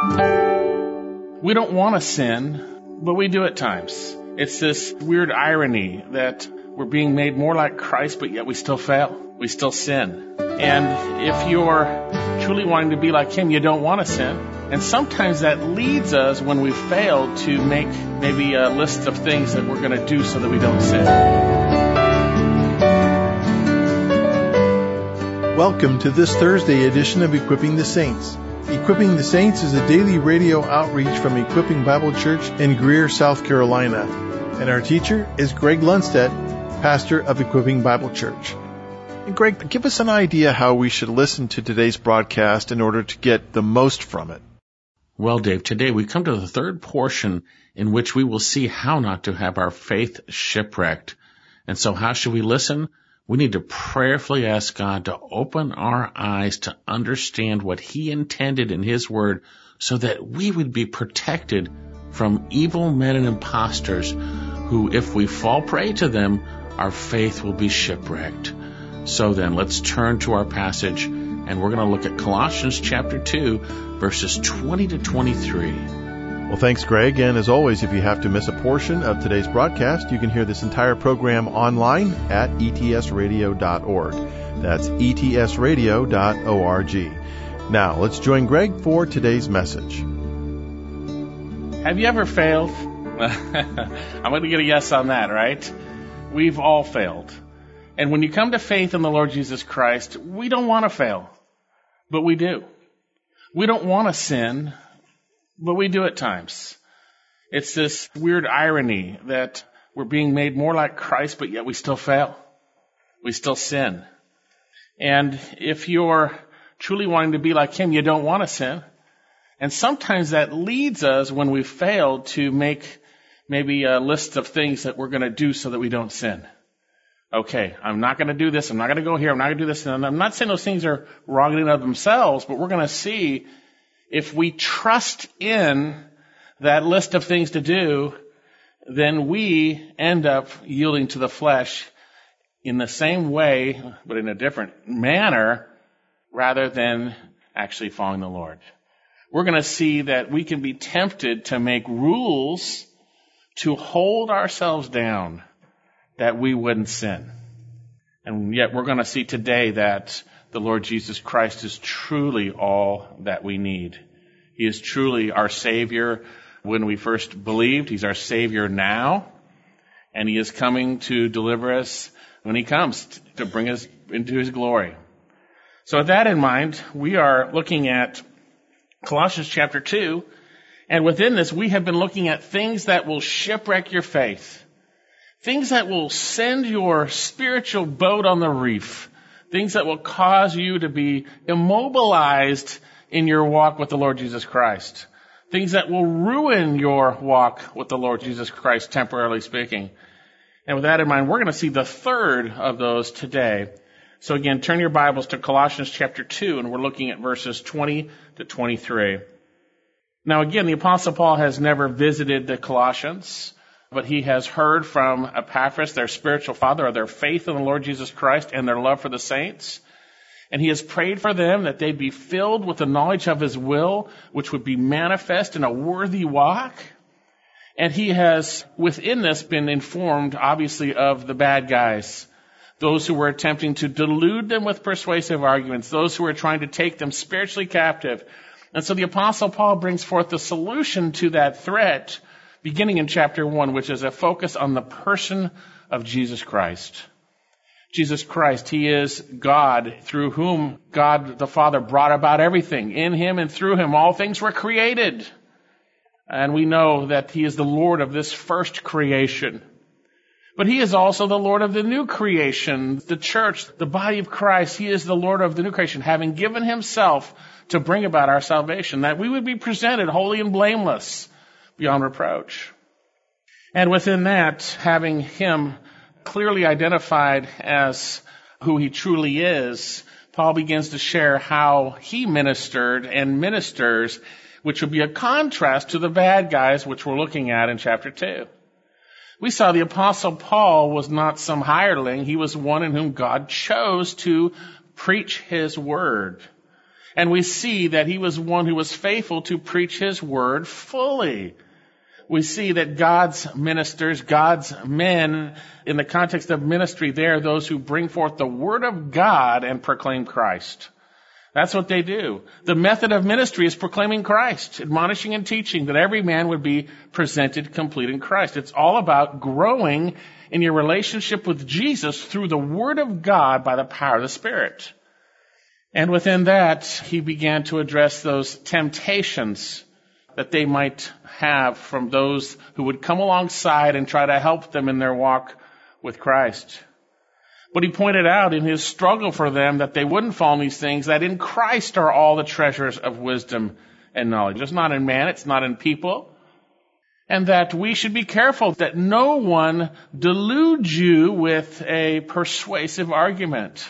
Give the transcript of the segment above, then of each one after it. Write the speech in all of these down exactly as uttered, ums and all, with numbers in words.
We don't want to sin, but we do at times. It's this weird irony that we're being made more like Christ, but yet we still fail. We still sin. And if you're truly wanting to be like Him, you don't want to sin. And sometimes that leads us, when we fail, to make maybe a list of things that we're going to do so that we don't sin. Welcome to this Thursday edition of Equipping the Saints. Equipping the Saints is a daily radio outreach from Equipping Bible Church in Greer, South Carolina. And our teacher is Greg Lundstedt, pastor of Equipping Bible Church. And Greg, give us an idea how we should listen to today's broadcast in order to get the most from it. Well, Dave, today we come to the third portion in which we will see how not to have our faith shipwrecked. And so how should we listen? We need to prayerfully ask God to open our eyes to understand what He intended in His Word so that we would be protected from evil men and impostors who, if we fall prey to them, our faith will be shipwrecked. So then, let's turn to our passage, and we're going to look at Colossians chapter two, verses twenty to twenty-three. Well, thanks, Greg. And as always, if you have to miss a portion of today's broadcast, you can hear this entire program online at E T S radio dot org. That's E T S radio dot org. Now, let's join Greg for today's message. Have you ever failed? I'm going to get a yes on that, right? We've all failed. And when you come to faith in the Lord Jesus Christ, we don't want to fail, but we do. We don't want to sin, but we do at times. It's this weird irony that we're being made more like Christ, but yet we still fail. We still sin. And if you're truly wanting to be like Him, you don't want to sin. And sometimes that leads us, when we fail, to make maybe a list of things that we're going to do so that we don't sin. Okay, I'm not going to do this. I'm not going to go here. I'm not going to do this. And I'm not saying those things are wrong in and of themselves, but we're going to see if we trust in that list of things to do, then we end up yielding to the flesh in the same way, but in a different manner, rather than actually following the Lord. We're going to see that we can be tempted to make rules to hold ourselves down that we wouldn't sin. And yet we're going to see today that the Lord Jesus Christ is truly all that we need. He is truly our Savior when we first believed. He's our Savior now. And He is coming to deliver us when He comes to bring us into His glory. So with that in mind, we are looking at Colossians chapter two. And within this, we have been looking at things that will shipwreck your faith. Things that will send your spiritual boat on the reef. Things that will cause you to be immobilized in your walk with the Lord Jesus Christ. Things that will ruin your walk with the Lord Jesus Christ, temporarily speaking. And with that in mind, we're going to see the third of those today. So again, turn your Bibles to Colossians chapter two, and we're looking at verses twenty to twenty-three. Now again, the Apostle Paul has never visited the Colossians, but he has heard from Epaphras, their spiritual father, of their faith in the Lord Jesus Christ and their love for the saints. And he has prayed for them that they'd be filled with the knowledge of His will, which would be manifest in a worthy walk. And he has, within this, been informed, obviously, of the bad guys. Those who were attempting to delude them with persuasive arguments. Those who were trying to take them spiritually captive. And so the Apostle Paul brings forth the solution to that threat, beginning in chapter one, which is a focus on the person of Jesus Christ. Jesus Christ, He is God, through whom God the Father brought about everything. In Him and through Him, all things were created. And we know that He is the Lord of this first creation. But He is also the Lord of the new creation, the church, the body of Christ. He is the Lord of the new creation, having given Himself to bring about our salvation, that we would be presented holy and blameless, beyond reproach. And within that, having Him clearly identified as who He truly is, Paul begins to share how he ministered and ministers, which would be a contrast to the bad guys, which we're looking at in chapter two. We saw the Apostle Paul was not some hireling. He was one in whom God chose to preach His word. And we see that he was one who was faithful to preach his word fully. We see that God's ministers, God's men, in the context of ministry, they are those who bring forth the word of God and proclaim Christ. That's what they do. The method of ministry is proclaiming Christ, admonishing and teaching that every man would be presented complete in Christ. It's all about growing in your relationship with Jesus through the word of God by the power of the Spirit. And within that, he began to address those temptations that they might have from those who would come alongside and try to help them in their walk with Christ. But he pointed out in his struggle for them that they wouldn't fall in these things, that in Christ are all the treasures of wisdom and knowledge. It's not in man, it's not in people. And that we should be careful that no one deludes you with a persuasive argument.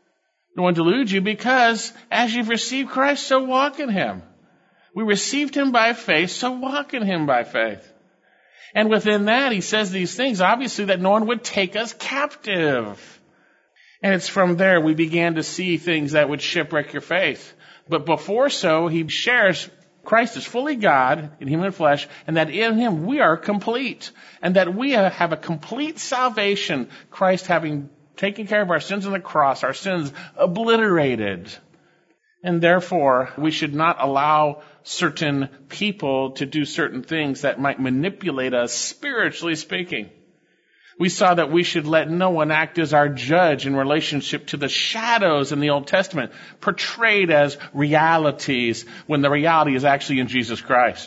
No one deludes you, because as you've received Christ, so walk in him. We received him by faith, so walk in him by faith. And within that, he says these things, obviously, that no one would take us captive. And it's from there we began to see things that would shipwreck your faith. But before so, he shares Christ is fully God in human flesh, and that in him we are complete. And that we have a complete salvation, Christ having taken care of our sins on the cross, our sins obliterated. And therefore, we should not allow certain people to do certain things that might manipulate us, spiritually speaking. We saw that we should let no one act as our judge in relationship to the shadows in the Old Testament, portrayed as realities, when the reality is actually in Jesus Christ.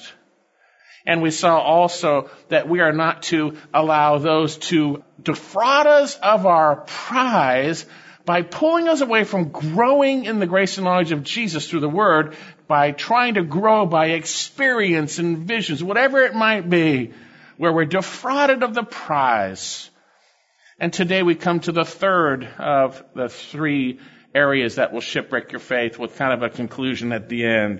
And we saw also that we are not to allow those to defraud us of our prize by pulling us away from growing in the grace and knowledge of Jesus through the Word, by trying to grow by experience and visions, whatever it might be, where we're defrauded of the prize. And today we come to the third of the three areas that will shipwreck your faith, with kind of a conclusion at the end.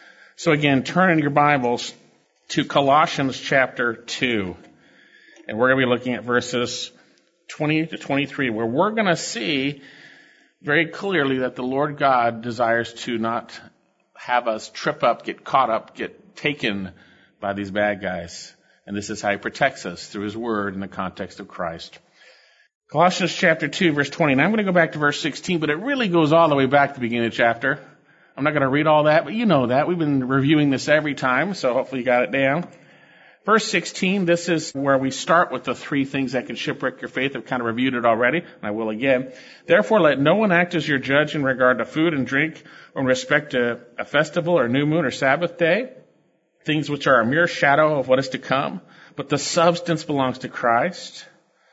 So again, turn in your Bibles to Colossians chapter two. And we're going to be looking at verses twenty to twenty-three, where we're going to see very clearly that the Lord God desires to not have us trip up, get caught up, get taken by these bad guys. And this is how he protects us, through his word in the context of Christ. Colossians chapter two, verse twenty. And I'm going to go back to verse sixteen, but it really goes all the way back to the beginning of the chapter. I'm not going to read all that, but you know that. We've been reviewing this every time, so hopefully you got it down. Verse sixteen, this is where we start with the three things that can shipwreck your faith. I've kind of reviewed it already, and I will again. Therefore, let no one act as your judge in regard to food and drink, or in respect to a festival or new moon or Sabbath day, things which are a mere shadow of what is to come, but the substance belongs to Christ.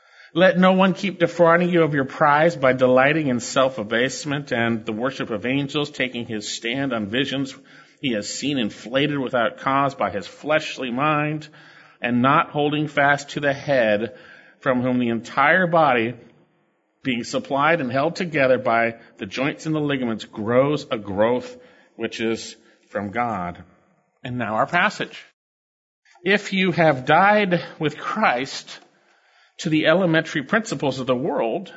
Let no one keep defrauding you of your prize by delighting in self-abasement and the worship of angels, taking his stand on visions he has seen inflated without cause by his fleshly mind, and not holding fast to the head, from whom the entire body, being supplied and held together by the joints and the ligaments, grows a growth which is from God. And now our passage. If you have died with Christ to the elementary principles of the world,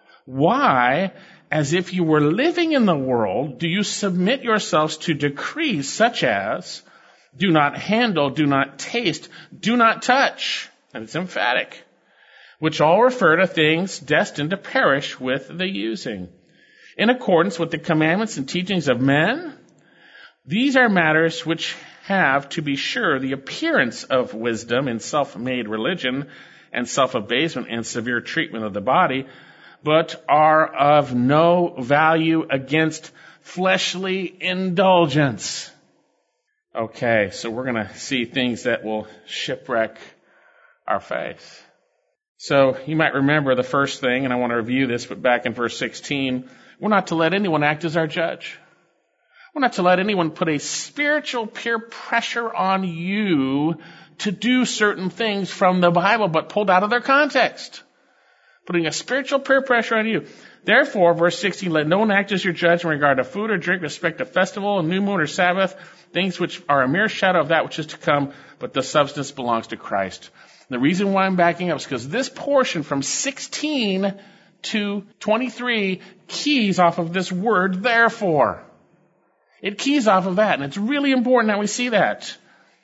why, as if you were living in the world, do you submit yourselves to decrees such as, do not handle, do not taste, do not touch, and it's emphatic, which all refer to things destined to perish with the using, in accordance with the commandments and teachings of men? These are matters which have, to be sure, the appearance of wisdom in self-made religion and self-abasement and severe treatment of the body, but are of no value against fleshly indulgence. Okay, so we're going to see things that will shipwreck our faith. So you might remember the first thing, and I want to review this, but back in verse sixteen, we're not to let anyone act as our judge. We're not to let anyone put a spiritual peer pressure on you to do certain things from the Bible, but pulled out of their context. Putting a spiritual peer pressure on you. Therefore, verse sixteen, let no one act as your judge in regard to food or drink, respect to festival, a new moon or Sabbath, things which are a mere shadow of that which is to come, but the substance belongs to Christ. And the reason why I'm backing up is because this portion from sixteen to twenty-three keys off of this word, therefore. It keys off of that, and it's really important that we see that.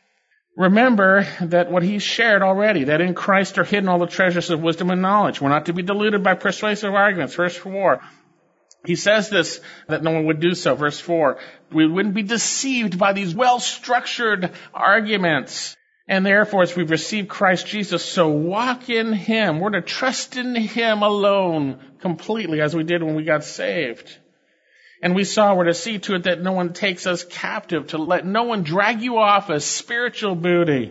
Remember that what he shared already, that in Christ are hidden all the treasures of wisdom and knowledge. We're not to be deluded by persuasive arguments. Verse four. He says this, that no one would do so. Verse four. We wouldn't be deceived by these well-structured arguments. And therefore, as we've received Christ Jesus, so walk in him. We're to trust in him alone completely, as we did when we got saved. And we saw we're to see to it that no one takes us captive, to let no one drag you off as spiritual booty.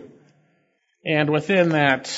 And within that,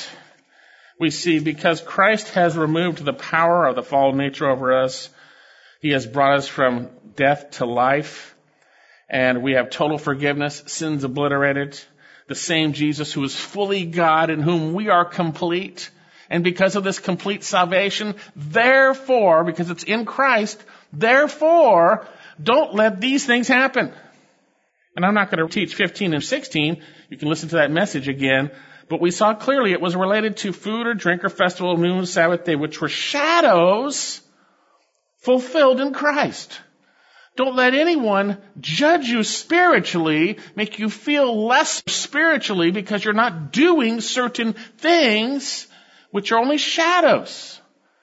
we see because Christ has removed the power of the fallen nature over us, he has brought us from death to life, and we have total forgiveness, sins obliterated. The same Jesus who is fully God, in whom we are complete. And because of this complete salvation, therefore, because it's in Christ, therefore, don't let these things happen. And I'm not going to teach fifteen and sixteen. You can listen to that message again. But we saw clearly it was related to food or drink or festival, new moon, Sabbath day, which were shadows fulfilled in Christ. Don't let anyone judge you spiritually, make you feel less spiritually because you're not doing certain things which are only shadows,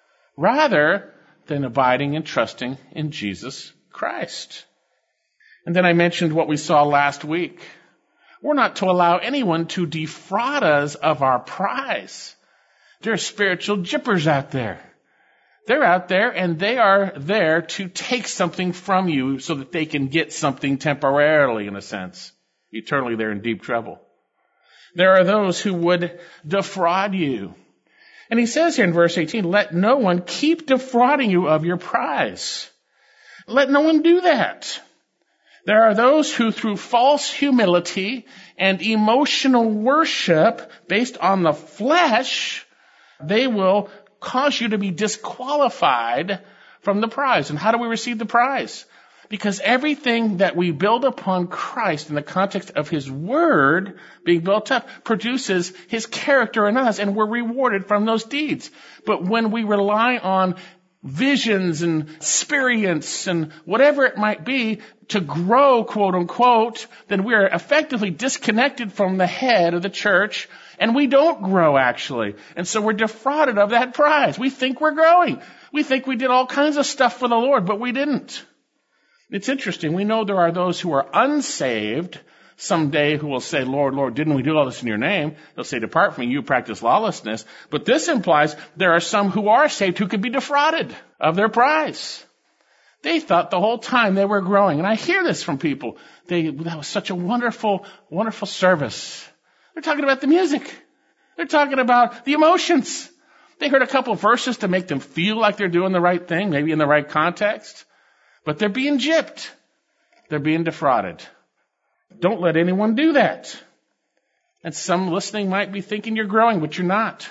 rather than abiding and trusting in Jesus Christ. And then I mentioned what we saw last week. We're not to allow anyone to defraud us of our prize. There are spiritual gyppers out there. They're out there and they are there to take something from you so that they can get something temporarily, in a sense. Eternally, they're in deep trouble. There are those who would defraud you. And he says here in verse eighteen, let no one keep defrauding you of your prize. Let no one do that. There are those who, through false humility and emotional worship based on the flesh, they will cause you to be disqualified from the prize. And how do we receive the prize? Because everything that we build upon Christ in the context of his word being built up produces his character in us, and we're rewarded from those deeds. But when we rely on visions and experience and whatever it might be to grow, quote unquote, then we are effectively disconnected from the head of the church, and we don't grow actually. And so we're defrauded of that prize. We think we're growing. We think we did all kinds of stuff for the Lord, but we didn't. It's interesting. We know there are those who are unsaved someday who will say, Lord, Lord, didn't we do all this in your name? They'll say, depart from me, you practice lawlessness. But this implies there are some who are saved who could be defrauded of their prize. They thought the whole time they were growing. And I hear this from people. They, that was such a wonderful, wonderful service. They're talking about the music. They're talking about the emotions. They heard a couple of verses to make them feel like they're doing the right thing, maybe in the right context. But they're being gypped. They're being defrauded. Don't let anyone do that. And some listening might be thinking you're growing, but you're not.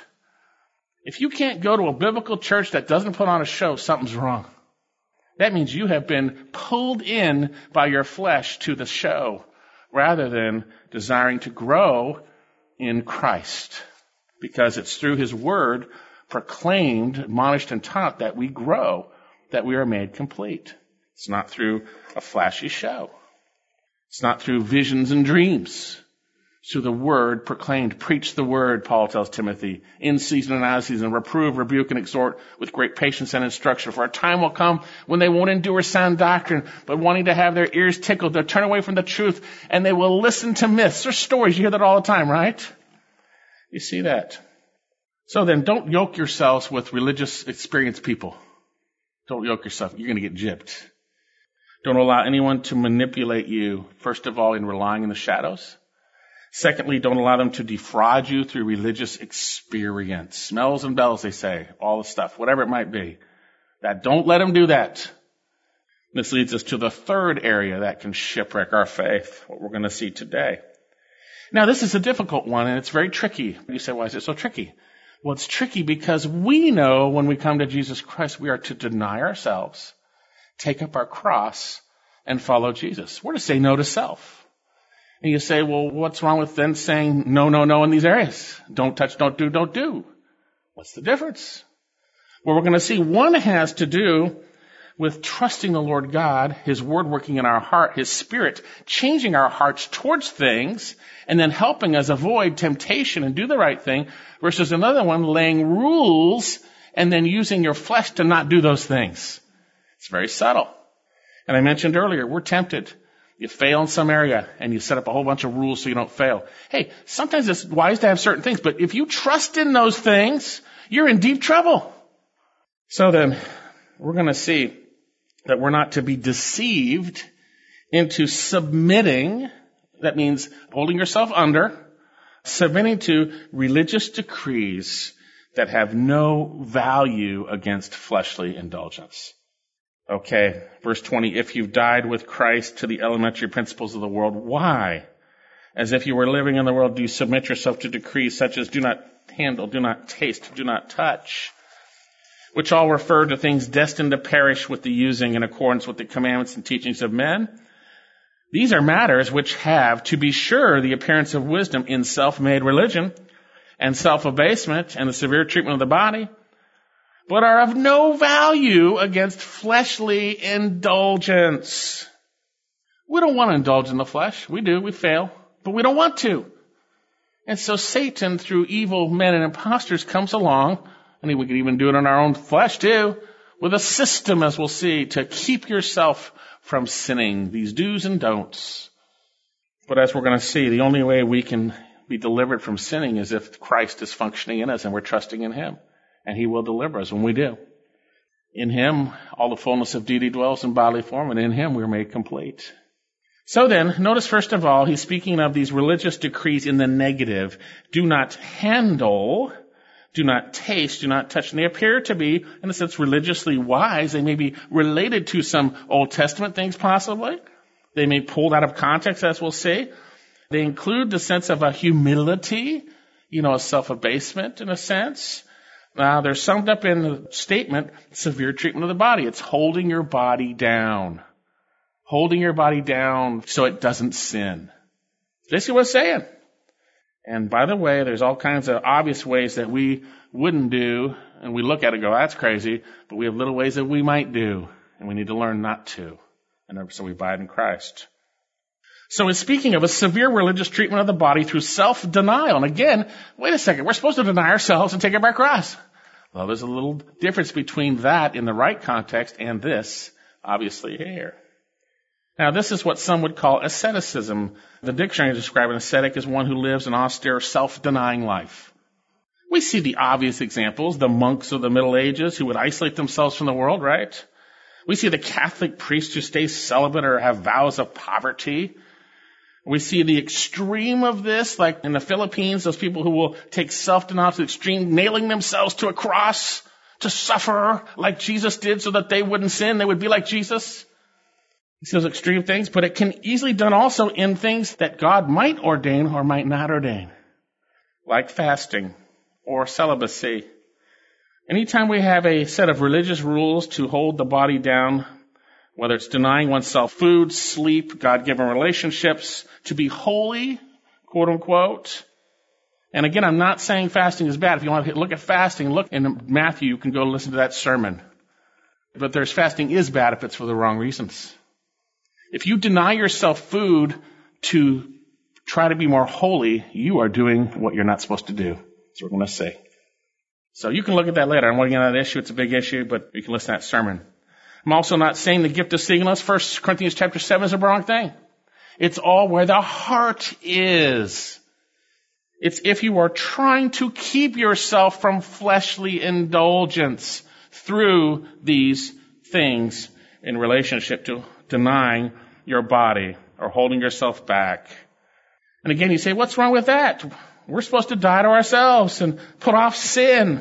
If you can't go to a biblical church that doesn't put on a show, something's wrong. That means you have been pulled in by your flesh to the show rather than desiring to grow in Christ. Because it's through his word proclaimed, admonished, and taught that we grow, that we are made complete. It's not through a flashy show. It's not through visions and dreams. It's through the word proclaimed. Preach the word, Paul tells Timothy, in season and out of season. Reprove, rebuke, and exhort with great patience and instruction. For a time will come when they won't endure sound doctrine, but wanting to have their ears tickled, they'll turn away from the truth, and they will listen to myths or stories. You hear that all the time, right? You see that. So then, don't yoke yourselves with religious experienced people. Don't yoke yourself. You're going to get gypped. Don't allow anyone to manipulate you, first of all, in relying in the shadows. Secondly, don't allow them to defraud you through religious experience. Smells and bells, they say, all the stuff, whatever it might be. That don't let them do that. This leads us to the third area that can shipwreck our faith, what we're going to see today. Now, this is a difficult one, and it's very tricky. You say, why is it so tricky? Well, it's tricky because we know when we come to Jesus Christ, we are to deny ourselves, take up our cross, and follow Jesus. We're to say no to self. And you say, well, what's wrong with then saying no, no, no in these areas? Don't touch, don't do, don't do. What's the difference? Well, we're going to see one has to do with trusting the Lord God, His Word working in our heart, His Spirit changing our hearts towards things, and then helping us avoid temptation and do the right thing, versus another one laying rules and then using your flesh to not do those things. It's very subtle. And I mentioned earlier, we're tempted. You fail in some area and you set up a whole bunch of rules so you don't fail. Hey, sometimes it's wise to have certain things, but if you trust in those things, you're in deep trouble. So then, we're going to see that we're not to be deceived into submitting. That means holding yourself under, submitting to religious decrees that have no value against fleshly indulgence. Okay, verse twenty, if you've died with Christ to the elementary principles of the world, why? As if you were living in the world, do you submit yourself to decrees such as do not handle, do not taste, do not touch, which all refer to things destined to perish with the using in accordance with the commandments and teachings of men? These are matters which have, to be sure, the appearance of wisdom in self-made religion and self-abasement and the severe treatment of the body, but are of no value against fleshly indulgence. We don't want to indulge in the flesh. We do. We fail. But we don't want to. And so Satan, through evil men and impostors, comes along, and we could even do it in our own flesh too, with a system, as we'll see, to keep yourself from sinning. These do's and don'ts. But as we're going to see, the only way we can be delivered from sinning is if Christ is functioning in us and we're trusting in Him. And He will deliver us when we do. In Him, all the fullness of deity dwells in bodily form, and in Him we're made complete. So then, notice first of all, he's speaking of these religious decrees in the negative. Do not handle, do not taste, do not touch. And they appear to be, in a sense, religiously wise. They may be related to some Old Testament things, possibly. They may be pulled out of context, as we'll see. They include the sense of a humility, you know, a self-abasement, in a sense. Now, they're summed up in the statement, severe treatment of the body. It's holding your body down. Holding your body down so it doesn't sin. Basically what it's saying. And by the way, there's all kinds of obvious ways that we wouldn't do, and we look at it and go, that's crazy, but we have little ways that we might do, and we need to learn not to. And so we abide in Christ. So it's speaking of a severe religious treatment of the body through self-denial. And again, wait a second, we're supposed to deny ourselves and take up our cross. Well, there's a little difference between that in the right context and this, obviously, here. Now, this is what some would call asceticism. The dictionary describes an ascetic as one who lives an austere, self-denying life. We see the obvious examples, the monks of the Middle Ages who would isolate themselves from the world, right? We see the Catholic priests who stay celibate or have vows of poverty. We see the extreme of this, like in the Philippines, those people who will take self-denial to the extreme, nailing themselves to a cross to suffer like Jesus did so that they wouldn't sin, they would be like Jesus. You see those extreme things, but it can easily be done also in things that God might ordain or might not ordain, like fasting or celibacy. Anytime we have a set of religious rules to hold the body down, whether it's denying oneself food, sleep, God-given relationships, to be holy, quote unquote. And again, I'm not saying fasting is bad. If you want to look at fasting, look in Matthew, you can go listen to that sermon. But there's fasting is bad if it's for the wrong reasons. If you deny yourself food to try to be more holy, you are doing what you're not supposed to do. That's what we're going to say. So you can look at that later. I don't want to get on that issue. It's a big issue, but you can listen to that sermon. I'm also not saying the gift of singleness, First Corinthians chapter seven, is a wrong thing. It's all where the heart is. It's if you are trying to keep yourself from fleshly indulgence through these things in relationship to denying your body or holding yourself back. And again, you say, what's wrong with that? We're supposed to die to ourselves and put off sin.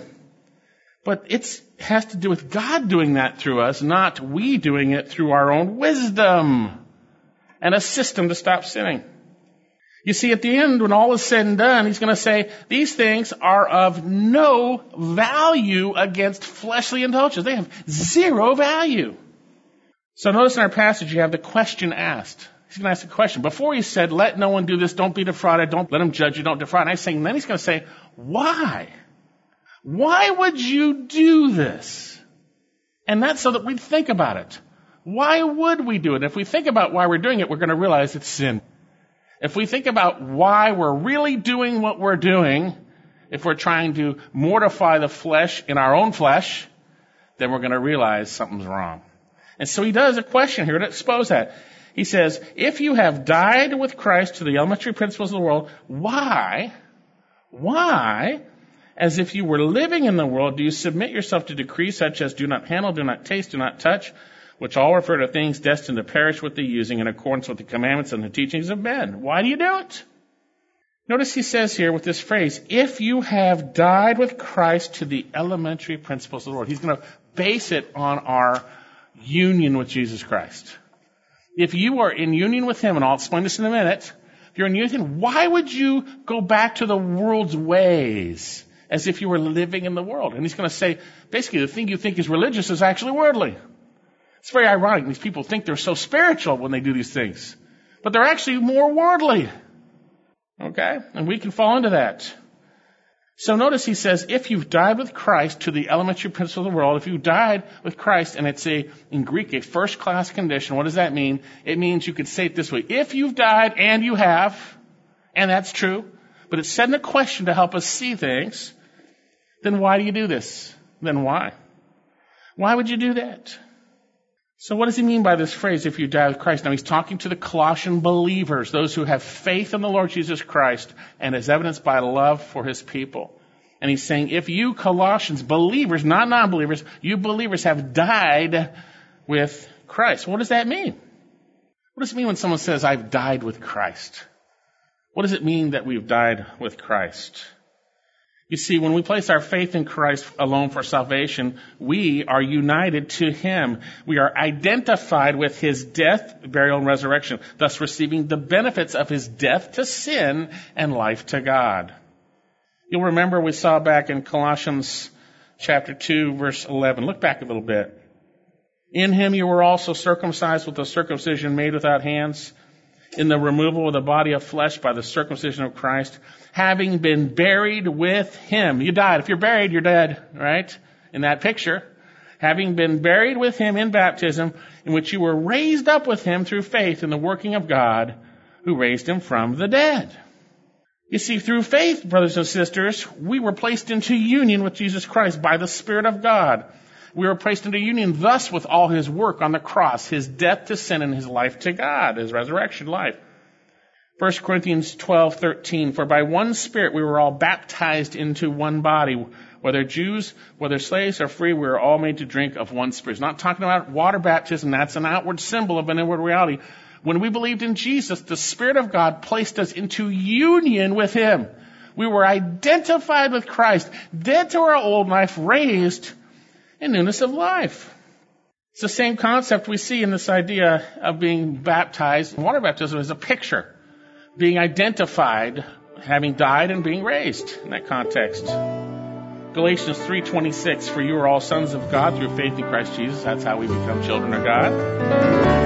But it has to do with God doing that through us, not we doing it through our own wisdom and a system to stop sinning. You see, at the end, when all is said and done, he's going to say, these things are of no value against fleshly indulgence. They have zero value. So notice in our passage, you have the question asked. He's going to ask a question. Before he said, let no one do this, don't be defrauded, don't let him judge you, don't defraud. And I'm saying, then he's going to say, why? Why would you do this? And that's so that we think about it. Why would we do it? If we think about why we're doing it, we're going to realize it's sin. If we think about why we're really doing what we're doing, if we're trying to mortify the flesh in our own flesh, then we're going to realize something's wrong. And so he does a question here to expose that. He says, if you have died with Christ to the elementary principles of the world, why, why, as if you were living in the world, do you submit yourself to decrees such as do not handle, do not taste, do not touch, which all refer to things destined to perish with the using in accordance with the commandments and the teachings of men? Why do you do it? Notice he says here with this phrase, if you have died with Christ to the elementary principles of the world. He's going to base it on our union with Jesus Christ. If you are in union with him, and I'll explain this in a minute, if you're in union with him, why would you go back to the world's ways as if you were living in the world? And he's going to say, basically, the thing you think is religious is actually worldly. It's very ironic. These people think they're so spiritual when they do these things, but they're actually more worldly. Okay? And we can fall into that. So notice he says, if you've died with Christ to the elementary principle of the world, if you died with Christ, and it's a, in Greek, a first-class condition, what does that mean? It means you could say it this way, if you've died, and you have, and that's true, but it's said in a question to help us see things, then why do you do this? Then why? Why would you do that? So what does he mean by this phrase, if you die with Christ? Now he's talking to the Colossian believers, those who have faith in the Lord Jesus Christ and is evidenced by love for his people. And he's saying, if you Colossians, believers, not non-believers, you believers have died with Christ. What does that mean? What does it mean when someone says, I've died with Christ? What does it mean that we've died with Christ? You see, when we place our faith in Christ alone for salvation, we are united to him. We are identified with his death, burial, and resurrection, thus receiving the benefits of his death to sin and life to God. You'll remember we saw back in Colossians chapter two, verse eleven. Look back a little bit. In him you were also circumcised with a circumcision made without hands, in the removal of the body of flesh by the circumcision of Christ, having been buried with him. You died. If you're buried, you're dead, right? In that picture. Having been buried with him in baptism, in which you were raised up with him through faith in the working of God, who raised him from the dead. You see, through faith, brothers and sisters, we were placed into union with Jesus Christ by the Spirit of God. We were placed into union thus with all his work on the cross, his death to sin and his life to God, his resurrection life. First Corinthians twelve thirteen, for by one Spirit we were all baptized into one body, whether Jews, whether slaves or free, we were all made to drink of one Spirit. It's not talking about water baptism. That's an outward symbol of an inward reality. When we believed in Jesus, the Spirit of God placed us into union with him. We were identified with Christ, dead to our old life, raised in newness of life. It's the same concept we see in this idea of being baptized. Water baptism is a picture, being identified, having died and being raised in that context. Galatians three twenty-six, for you are all sons of God through faith in Christ Jesus. That's how we become children of God.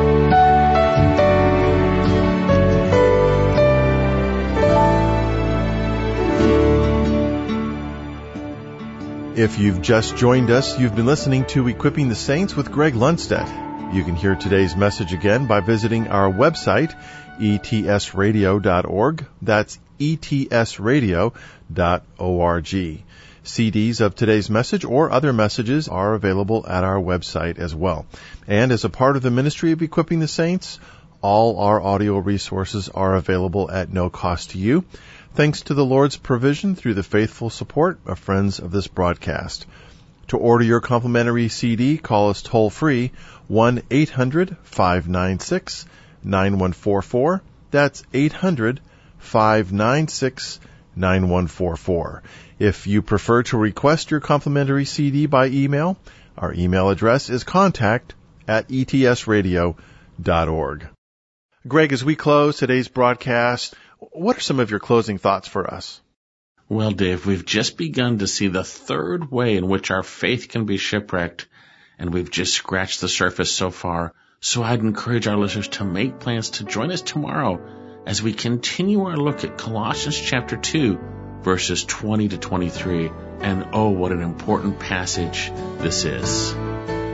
If you've just joined us, you've been listening to Equipping the Saints with Greg Lundstedt. You can hear today's message again by visiting our website, e t s radio dot org. That's e t s radio dot org. C Ds of today's message or other messages are available at our website as well. And as a part of the ministry of Equipping the Saints, all our audio resources are available at no cost to you, thanks to the Lord's provision through the faithful support of friends of this broadcast. To order your complimentary C D, call us toll-free, one eight hundred five nine six nine one four four. That's eight hundred five nine six nine one four four. If you prefer to request your complimentary C D by email, our email address is contact at e t s radio dot org. Greg, as we close today's broadcast, what are some of your closing thoughts for us? Well, Dave, we've just begun to see the third way in which our faith can be shipwrecked, and we've just scratched the surface so far. So I'd encourage our listeners to make plans to join us tomorrow as we continue our look at Colossians chapter two, verses twenty to twenty-three. And oh, what an important passage this is.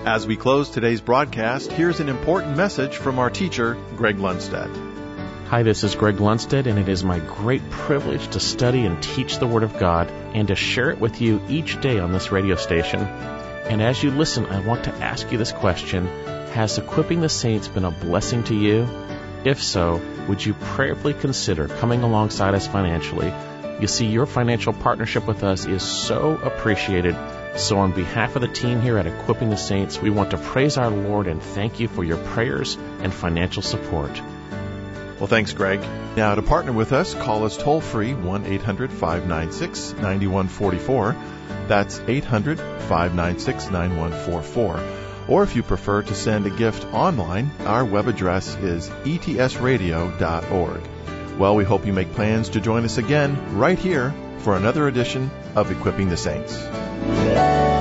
As we close today's broadcast, here's an important message from our teacher, Greg Lundstedt. Hi, this is Greg Lundstedt, and it is my great privilege to study and teach the Word of God and to share it with you each day on this radio station. And as you listen, I want to ask you this question: has Equipping the Saints been a blessing to you? If so, would you prayerfully consider coming alongside us financially? You see, your financial partnership with us is so appreciated. So on behalf of the team here at Equipping the Saints, we want to praise our Lord and thank you for your prayers and financial support. Well, thanks, Greg. Now, to partner with us, call us toll-free, one eight hundred, five nine six, nine one four four. That's eight hundred, five nine six, nine one four four. Or if you prefer to send a gift online, our web address is e t s radio dot org. Well, we hope you make plans to join us again right here for another edition of Equipping the Saints.